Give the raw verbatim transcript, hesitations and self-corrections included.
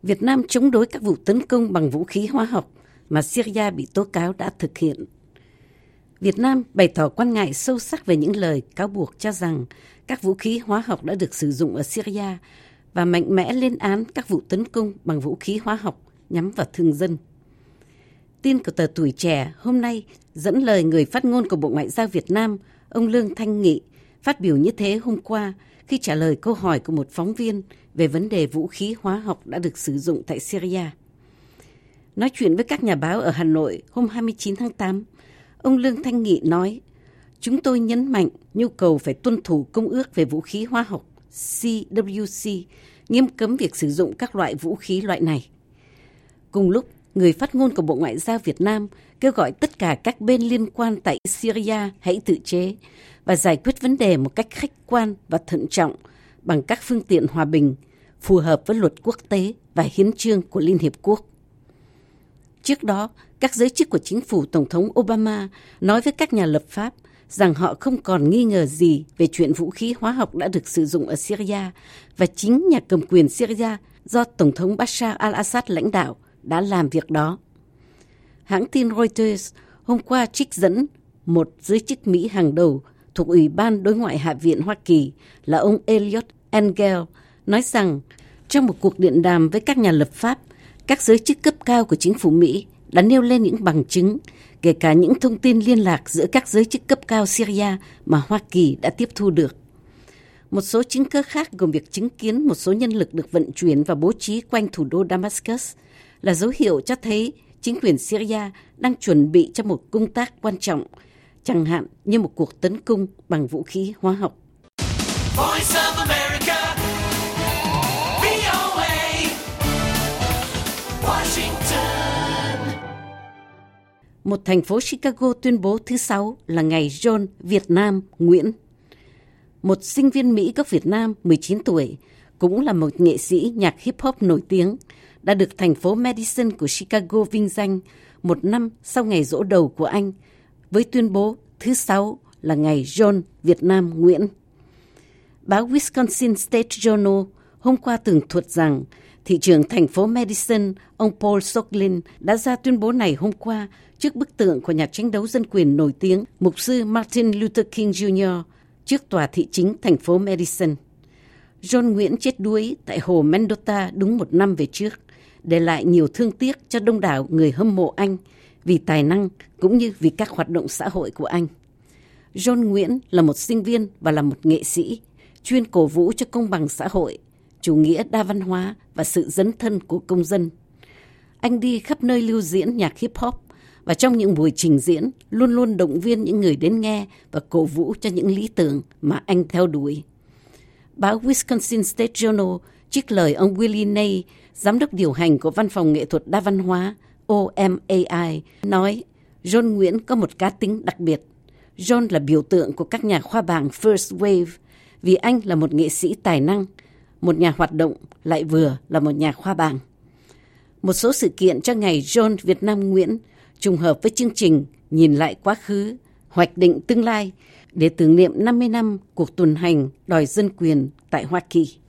Việt Nam chống đối các vụ tấn công bằng vũ khí hóa học mà Syria bị tố cáo đã thực hiện. Việt Nam bày tỏ quan ngại sâu sắc về những lời cáo buộc cho rằng các vũ khí hóa học đã được sử dụng ở Syria và mạnh mẽ lên án các vụ tấn công bằng vũ khí hóa học nhắm vào thường dân. Tin của tờ Tuổi Trẻ hôm nay dẫn lời người phát ngôn của Bộ Ngoại giao Việt Nam, ông Lương Thanh Nghị, phát biểu như thế hôm qua khi trả lời câu hỏi của một phóng viên về vấn đề vũ khí hóa học đã được sử dụng tại Syria. Nói chuyện với các nhà báo ở Hà Nội hôm hai mươi chín tháng tám, ông Lương Thanh Nghị nói, chúng tôi nhấn mạnh nhu cầu phải tuân thủ Công ước về vũ khí hóa học C W C, nghiêm cấm việc sử dụng các loại vũ khí loại này. Cùng lúc, người phát ngôn của Bộ Ngoại giao Việt Nam kêu gọi tất cả các bên liên quan tại Syria hãy tự chế và giải quyết vấn đề một cách khách quan và thận trọng bằng các phương tiện hòa bình, phù hợp với luật quốc tế và hiến chương của Liên Hiệp Quốc. Trước đó, các giới chức của chính phủ Tổng thống Obama nói với các nhà lập pháp rằng họ không còn nghi ngờ gì về chuyện vũ khí hóa học đã được sử dụng ở Syria và chính nhà cầm quyền Syria do Tổng thống Bashar al-Assad lãnh đạo đã làm việc đó. Hãng tin Reuters hôm qua trích dẫn một giới chức Mỹ hàng đầu thuộc Ủy ban Đối ngoại Hạ viện Hoa Kỳ là ông Eliot Engel nói rằng trong một cuộc điện đàm với các nhà lập pháp, các giới chức cấp cao của chính phủ Mỹ đã nêu lên những bằng chứng, kể cả những thông tin liên lạc giữa các giới chức cấp cao Syria mà Hoa Kỳ đã tiếp thu được. Một số chứng cứ khác gồm việc chứng kiến một số nhân lực được vận chuyển và bố trí quanh thủ đô Damascus là dấu hiệu cho thấy chính quyền Syria đang chuẩn bị cho một công tác quan trọng, chẳng hạn như một cuộc tấn công bằng vũ khí hóa học. Voice of America, V O A, Washington. Một thành phố Chicago tuyên bố thứ Sáu là ngày John Việt Nam Nguyễn. Một sinh viên Mỹ gốc Việt Nam mười chín tuổi, cũng là một nghệ sĩ nhạc hip-hop nổi tiếng, đã được thành phố Madison của Chicago vinh danh một năm sau ngày giỗ đầu của anh, với tuyên bố thứ Sáu là ngày John Việt Nam Nguyễn. Báo Wisconsin State Journal hôm qua tường thuật rằng thị trưởng thành phố Madison, ông Paul Soglin đã ra tuyên bố này hôm qua trước bức tượng của nhà tranh đấu dân quyền nổi tiếng mục sư Martin Luther King Junior trước tòa thị chính thành phố Madison. John Nguyễn chết đuối tại hồ Mendota đúng một năm về trước, để lại nhiều thương tiếc cho đông đảo người hâm mộ anh vì tài năng cũng như vì các hoạt động xã hội của anh. John Nguyễn là một sinh viên và là một nghệ sĩ, chuyên cổ vũ cho công bằng xã hội, chủ nghĩa đa văn hóa và sự dấn thân của công dân. Anh đi khắp nơi lưu diễn nhạc hip-hop và trong những buổi trình diễn luôn luôn động viên những người đến nghe và cổ vũ cho những lý tưởng mà anh theo đuổi. Báo Wisconsin State Journal trích lời ông Willie Ney, giám đốc điều hành của Văn phòng Nghệ thuật Đa văn hóa O M A I, nói John Nguyễn có một cá tính đặc biệt. John là biểu tượng của các nhà khoa bảng First Wave vì anh là một nghệ sĩ tài năng, một nhà hoạt động lại vừa là một nhà khoa bảng. Một số sự kiện cho ngày John Việt Nam Nguyễn trùng hợp với chương trình Nhìn lại quá khứ, hoạch định tương lai để tưởng niệm năm mươi năm cuộc tuần hành đòi dân quyền tại Hoa Kỳ.